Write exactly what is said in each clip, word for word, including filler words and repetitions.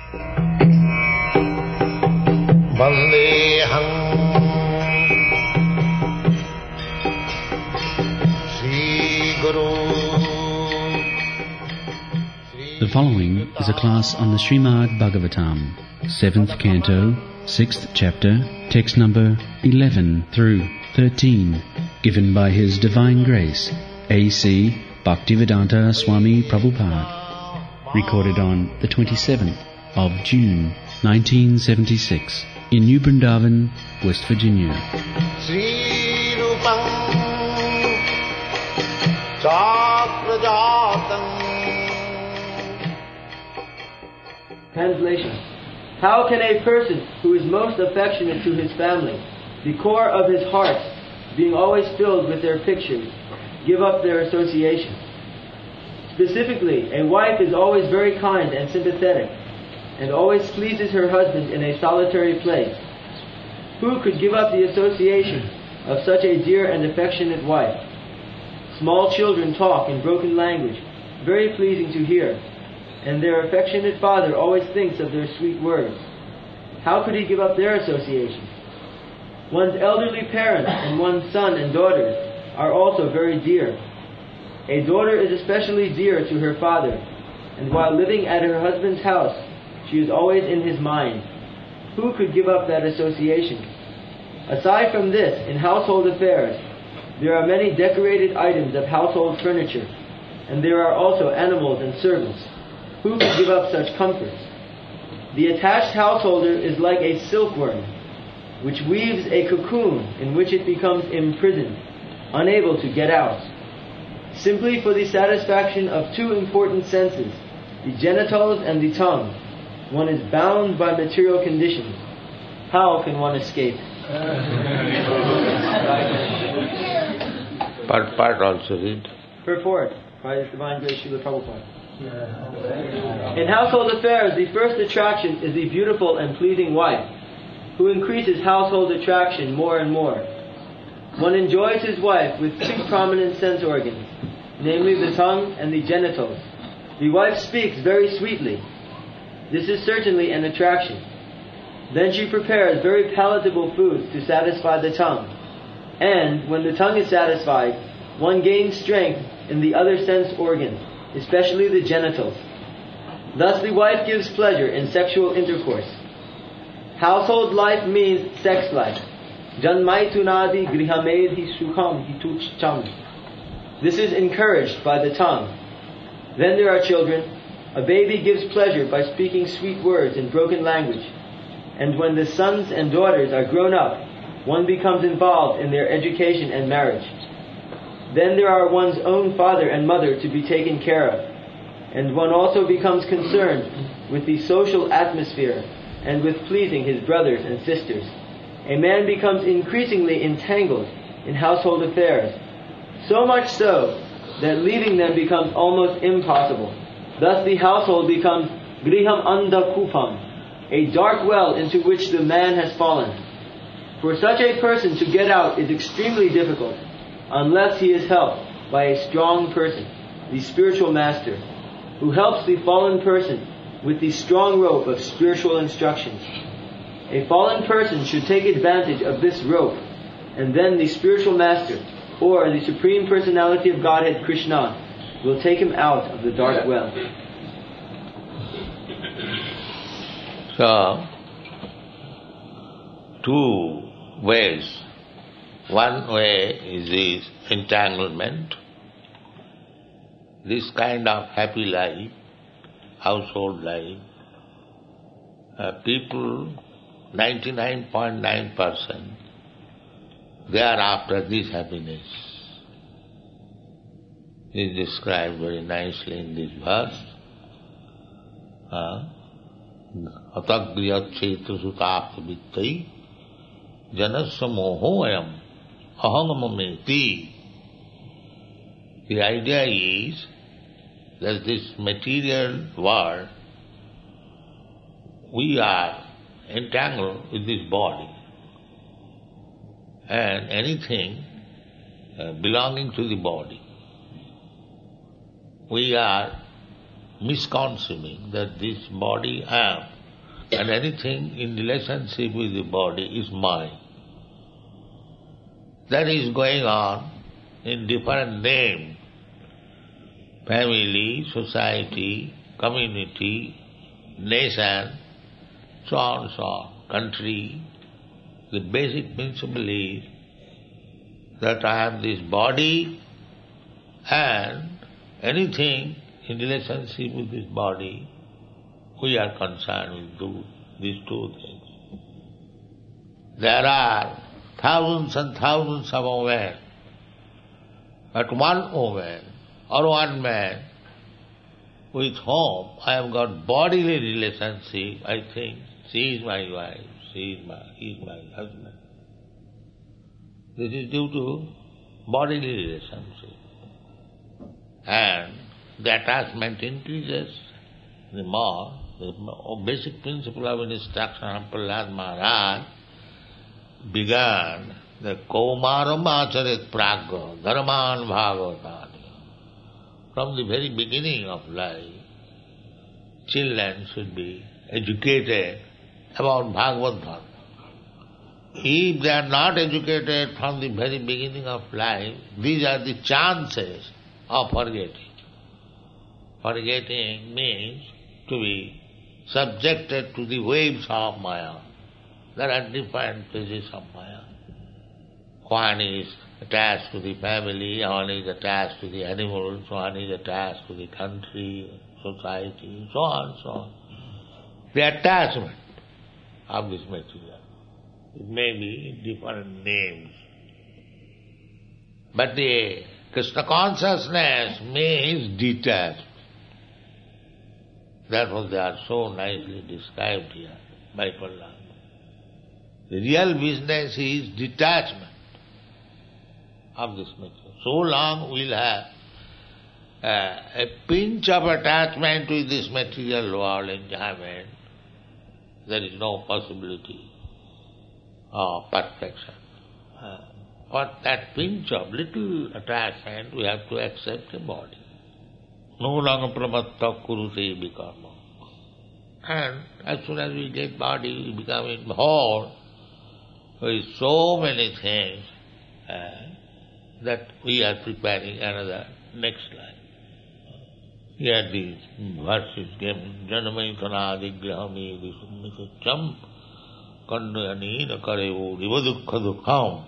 Vandeham Sri Guru. The following is a class on the Srimad Bhagavatam, seventh canto, sixth chapter, text number eleven through thirteen, given by His Divine Grace, A C Bhaktivedanta Swami Prabhupada, recorded on the twenty-seventh of June, nineteen seventy-six, in New Brindavan, West Virginia. Sri Rupam Chakrajatam. Translation. How can a person who is most affectionate to his family, the core of his heart being always filled with their pictures, give up their association? Specifically, a wife is always very kind and sympathetic, and always pleases her husband in a solitary place. Who could give up the association of such a dear and affectionate wife? Small children talk in broken language, very pleasing to hear, and their affectionate father always thinks of their sweet words. How could he give up their association? One's elderly parents and one's son and daughters are also very dear. A daughter is especially dear to her father, and while living at her husband's house, she is always in his mind. Who could give up that association? Aside from this, in household affairs, there are many decorated items of household furniture, and there are also animals and servants. Who could give up such comforts? The attached householder is like a silkworm, which weaves a cocoon in which it becomes imprisoned, unable to get out. Simply for the satisfaction of two important senses, the genitals and the tongue, one is bound by material conditions. How can one escape? Part, part also read. Purport by His Divine Grace Srila Prabhupada. In household affairs, the first attraction is the beautiful and pleasing wife, who increases household attraction more and more. One enjoys his wife with two prominent sense organs, namely the tongue and the genitals. The wife speaks very sweetly. This is certainly an attraction. Then she prepares very palatable foods to satisfy the tongue. And when the tongue is satisfied, one gains strength in the other sense organs, especially the genitals. Thus the wife gives pleasure in sexual intercourse. Household life means sex life. Janmaitunadi grihamedhi sukham hituchcham. This is encouraged by the tongue. Then there are children. A baby gives pleasure by speaking sweet words in broken language. And when the sons and daughters are grown up, one becomes involved in their education and marriage. Then there are one's own father and mother to be taken care of, and one also becomes concerned with the social atmosphere and with pleasing his brothers and sisters. A man becomes increasingly entangled in household affairs, so much so that leaving them becomes almost impossible. Thus the household becomes griham andhakupam, a dark well into which the man has fallen. For such a person to get out is extremely difficult, unless he is helped by a strong person, the spiritual master, who helps the fallen person with the strong rope of spiritual instructions. A fallen person should take advantage of this rope, and then the spiritual master, or the Supreme Personality of Godhead Krishna, will take him out of the dark well. So, two ways. One way is this entanglement, this kind of happy life, household life. Uh, people, ninety-nine point nine percent, they are after this happiness. It is described very nicely in this verse. Atagriyat chetu sutapta vittai janasya mohoyam ahangamameti. The idea is that this material world, we are entangled with this body, and anything uh, belonging to the body, we are misconceiving that this body I am, and anything in relationship with the body is mine. That is going on in different names. Family, society, community, nation, so on, so on, country. The basic principle is that I am this body and anything in relationship with this body, we are concerned with two, these two things. There are thousands and thousands of women, but one woman or one man with whom I have got bodily relationship, I think she is my wife, she is my, he is my husband. This is due to bodily relationship. And the attachment increases the more. The basic principle of instruction of Prahlad Maharaj began the Kaumaram Acharit Pragya Dharman Bhagavatani. From the very beginning of life, children should be educated about Bhagavad Dharma. If they are not educated from the very beginning of life, these are the chances of forgetting. Forgetting means to be subjected to the waves of Maya. There are different phases of Maya. One is attached to the family, one is attached to the animals, one is attached to the country, society, so on, so on. The attachment of this material. It may be different names. But the Krishna consciousness means detached. Therefore they are so nicely described here by Prahlad. The real business is detachment of this material. So long we'll have uh, a pinch of attachment with this material world enjoyment, there is no possibility of perfection. Uh, for that pinch of little attachment, we have to accept a body. No longer pramatta kurute bikarma. And as soon as we get body, we become involved with so many things uh, that we are preparing another next life. Here these verses given, Janamaitana Digrahami Visummikacham Kandayanina Karevo Rivadukha Dukham.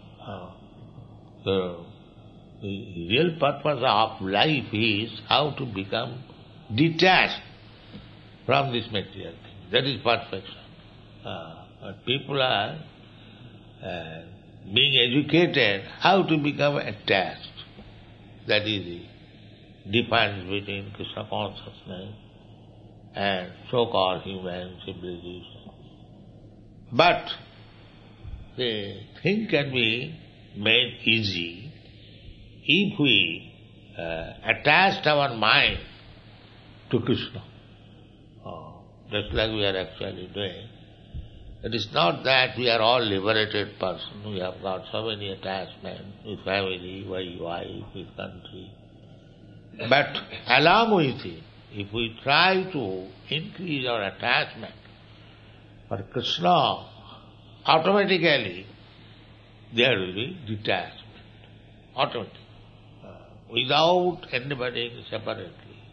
The real purpose of life is how to become detached from this material thing. That is perfection. Uh, but people are uh, being educated how to become attached. That is the difference between Krishna consciousness and so-called human civilization. But the thing can be made easy if we uh, attach our mind to Krishna. Oh, just like we are actually doing. It is not that we are all liberated persons. We have got so many attachments with family, with wife, with country. But along with it, if we try to increase our attachment for Krishna, automatically there will be detachment. Automatically. Uh, without anybody separately.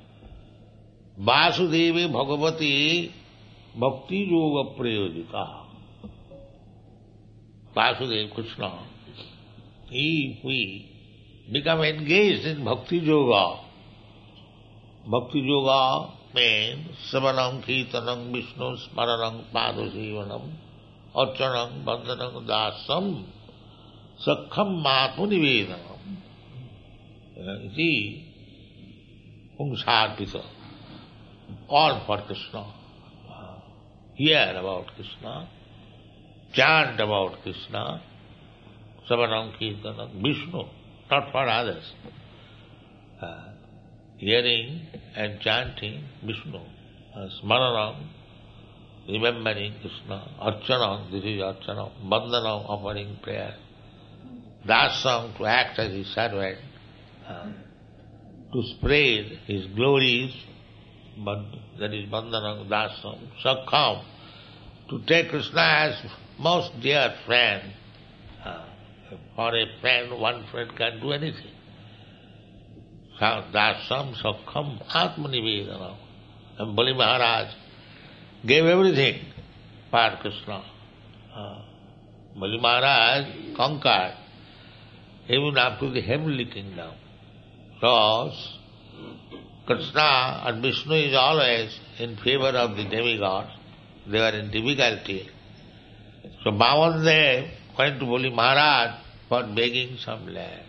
Vasudevi Bhagavati Bhakti Yoga Prayodika. Vasudeva Krishna, if we become engaged in Bhakti Yoga, Bhakti Yoga means Savanam Kirtanam Vishnu Smaranam Padosevanam Archanam Bandhanam Dasam Sakham Matmunivedanam. You see, Pungsarpita, all for Krishna. Hear about Krishna, chant about Krishna, Savanam Kirtanam, Vishnu, not for others. Uh, hearing and chanting Vishnu, uh, Smaranam, remembering Krishna, Archanam, this is Archanam, Bandhanam, offering prayer, Dasam, to act as his servant, uh, to spread his glories, but that is Bandhanam, Dasam, Sakham, to take Krishna as most dear friend. Uh, for a friend, one friend can do anything. Dasam Sakham Atmanivedana. And Bali Maharaj gave everything for Krishna. Uh, Bali Maharaj conquered even up to the heavenly kingdom. So, Krishna and Vishnu is always in favor of the demigods. They were in difficulty. So Bhavandev went to Bali Maharaj for begging some land.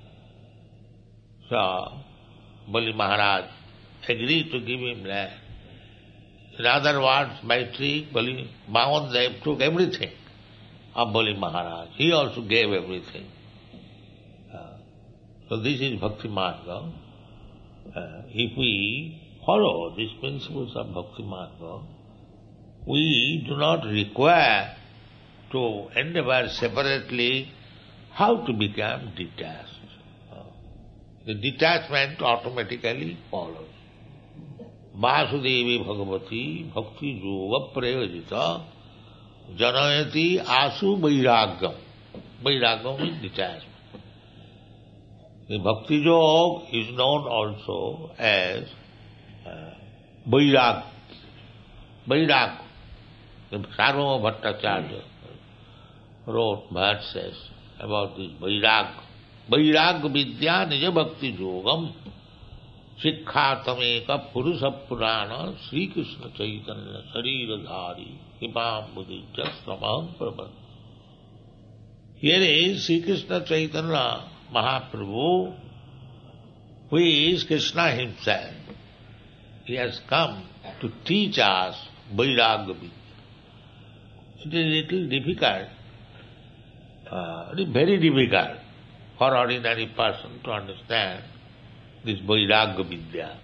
So Bali Maharaj agreed to give him land. In other words, by tree, Bali Bhavandev took everything of Bali Maharaj. He also gave everything. Uh, so this is Bhakti Marga. Uh, if we follow these principles of Bhakti Marga, we do not require to endeavor separately how to become detached. Uh, the detachment automatically follows. Vasudevi Bhagavati Bhakti Yoga Prayojita Janayati Asu Vairagam. Vairagam means detachment. The Bhakti Yoga is known also as uh, Vairag. Vairag. The Sarvabhauma Bhattacharya wrote verses about this Vairag. Vairag Vidya Nija Bhakti Yogam Sikkhatameka Purusha Purana Sri Krishna Chaitanya Sarira Dhari Hipam Buddhija Samaham Prabhat. Here is Sri Krishna Chaitanya Mahaprabhu, who is Krishna himself. He has come to teach us Vairagya Vidya. It is a little difficult, uh, it is very difficult for ordinary person to understand this Vairagya Vidya.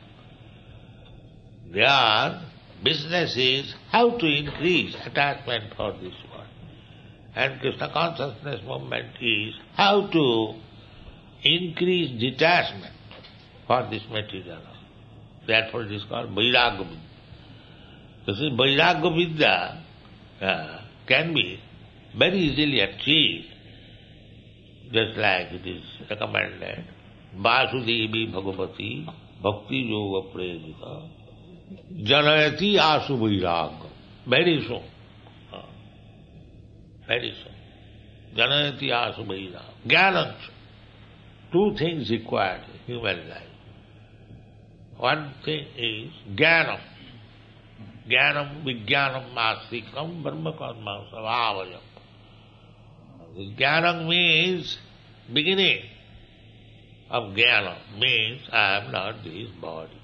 Their business is how to increase attachment for this world. And Krishna consciousness movement is how to increase detachment for this material. Therefore it is called Vairagya Vidya. This is Vairagya Vidya uh, can be very easily achieved, just like it is recommended. Vasudevi Bhagavati Bhakti Yoga Prayojita Janayati Asu Vairagya. Very soon. Uh, very soon. Janayati Asu Vairagya. Jnanam. Two things required in human life. One thing is Jnanam. Jnanam Vijnanam Mastikam Brahma Karma Savavayam. This Jnanam means beginning of Jnana, means I am not this body.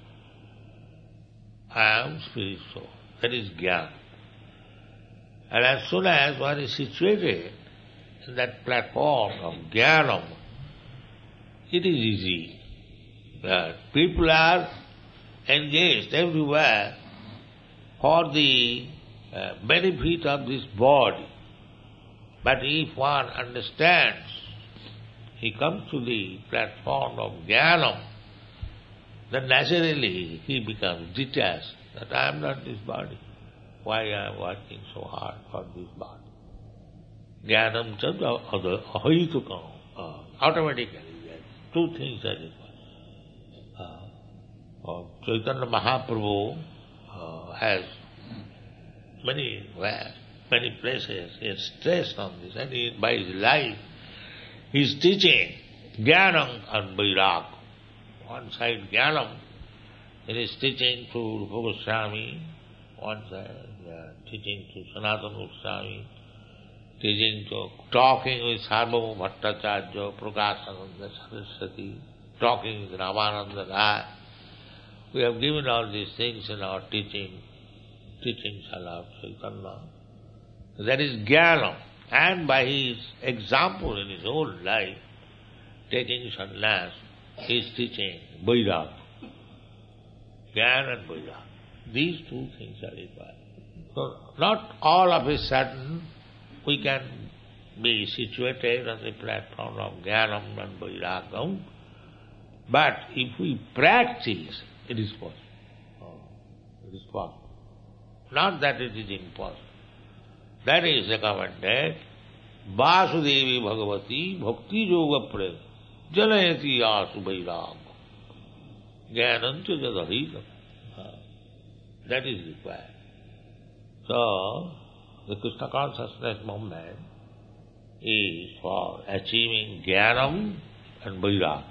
I am spirit soul. That is Jnana. And as soon as one is situated in that platform of Jnanam, it is easy. That people are engaged everywhere for the uh, benefit of this body. But if one understands, he comes to the platform of Jnanam, then naturally he becomes detached, that I am not this body. Why I am working so hard for this body? Jnanam chadha ahitukam. Automatically, yes. Two things are required. Uh, Chaitanya Mahaprabhu uh, has many where, many places, he has stressed on this, and he, by his life, he is teaching Jnanam and Vairagya. One side Jnanam, he is teaching to Rupa Goswami, one side uh, teaching to Sanatana Goswami, teaching to, talking with Sarvabhauma Bhattacharya, Prakashananda Saraswati, talking with Ramananda Rai. We have given all these things in our teaching, teachings of Chaitanya. That is Jnanam. And by his example in his own life, taking sannyas, he is teaching Vairagya. Jnana and Vairagya. These two things are required. So not all of a sudden we can be situated on the platform of Jnanam and Vairagya, but if we practice, it is possible. Oh, it is possible. Not that it is impossible. That is recommended. Vasudevi Bhagavati Bhakti Yoga Prem Jalayati Asu Vairag Jnanancha Jadahita. That is required. So, the Krishna consciousness movement is for achieving Jnanam and Vairag.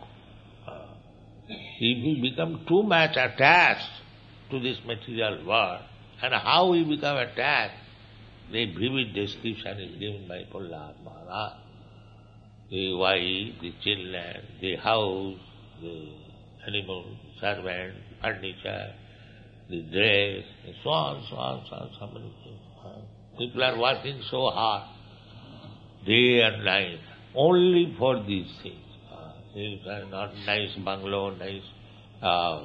If we become too much attached to this material world, and how we become attached, the vivid description is given by Prahlad Maharaj. The wife, the children, the house, the animal, servant, furniture, the dress, and so on, so on, so on, so many things. People are working so hard, day and night, only for these things. These are not nice bungalow, nice uh,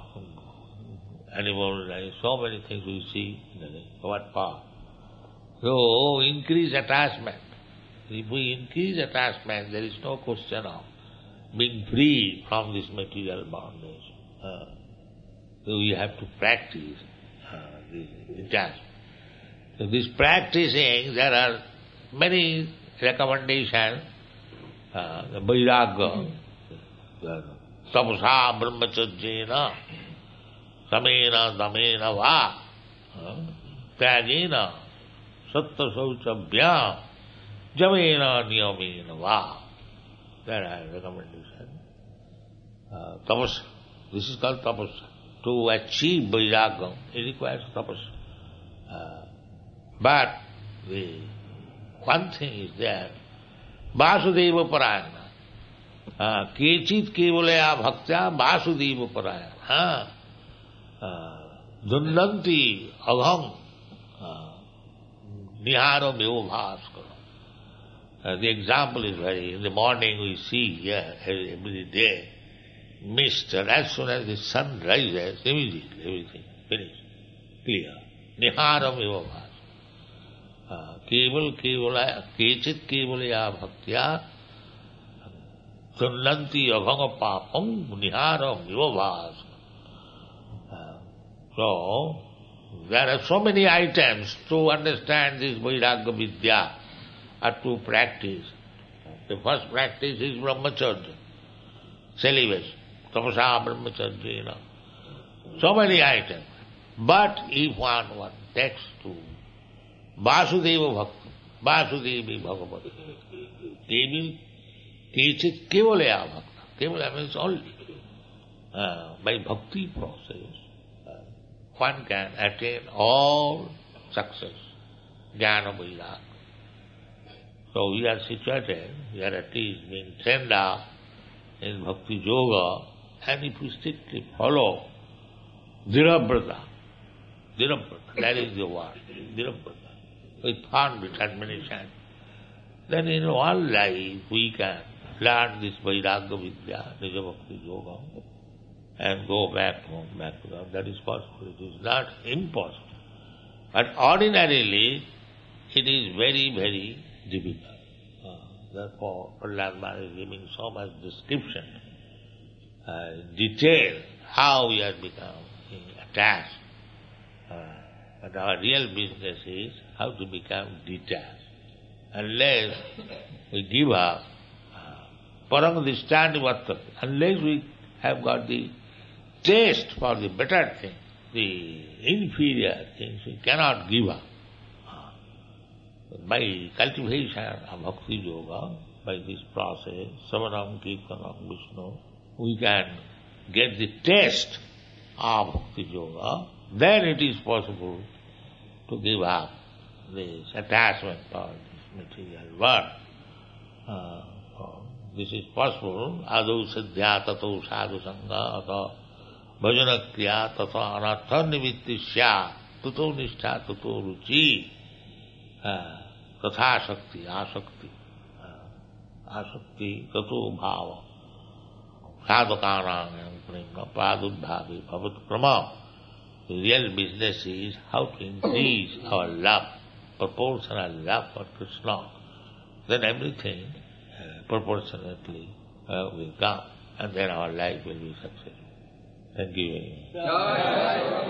animal, nice, so many things we see. What for? So, increase attachment. If we increase attachment, there is no question of being free from this material bondage. Uh, so we have to practice uh, the attachment. So this practicing, there are many recommendations. Uh, the Vairagya, Tapasa Brahmacharjena, Samena Damena Va, Tyagena, Satta Sauchabhya, Jamena Niyamena Va. There are recommendations. Uh, tapas, this is called tapas. To achieve Vairagya, it requires tapas. Uh, but the one thing is there, Vasudeva Parayana. Kechit kevalaya bhaktya Vasudeva Parayana. Dundanti agham niharo meva bhaskara. The example is very, in the morning we see here every day, mist, and as soon as the sun rises, immediately everything finished, clear. Niharo meva bhaskara. केवल केवलया केचित केवलया भक्त्या तुन्नन्ति अभंग पापम निहारम योभास. So, there are so many items to understand this Vairagya Vidya or to practice. The first practice is Brahmacharya, celibacy, Tapasa Brahmacharya, you know. So many items. But if one, one takes to Vasudeva Bhakti, Vasudevi Bhagavati, Devi Kechit Kevalaya Bhakta. Kevalaya means only. Uh, by bhakti process, uh, one can attain all success, Jnana Vairagya. So we are situated, we are at least being trained up in Bhakti Yoga, and if we strictly follow Dhirabrata, Dhirabrata, that is the word, Dhirabrata, with firm determination, then in one life we can learn this Vairagya Vidya, Nija Bhakti Yoga, and go back home, back to God. That is possible. It is not impossible. But ordinarily, it is very, very difficult. Uh, therefore, Prahlad Maharaj is giving so much description, uh, detail, how we have become attached. Uh, but our real business is how to become detached. Unless we give up, parang-drishtani vartate, unless we have got the taste for the better thing, the inferior things, we cannot give up. By cultivation of Bhakti Yoga, by this process, Savanam, Kirtanam, Vishnu, we can get the taste of Bhakti Yoga, then it is possible to give up this attachment for this material world. Uh, this is possible. Adu siddhya tato sadhu sangha atha bhajana kriya tatha anartha nivitti sya tato nishtha tato ruchi tatha shakti asakti asakti tato bhava sadhakanam prema pradubhavi bhavat krama. The real business is how to increase our love, proportional love for Krishna. Then everything uh, proportionately uh, will come, and then our life will be successful. Thank you very much.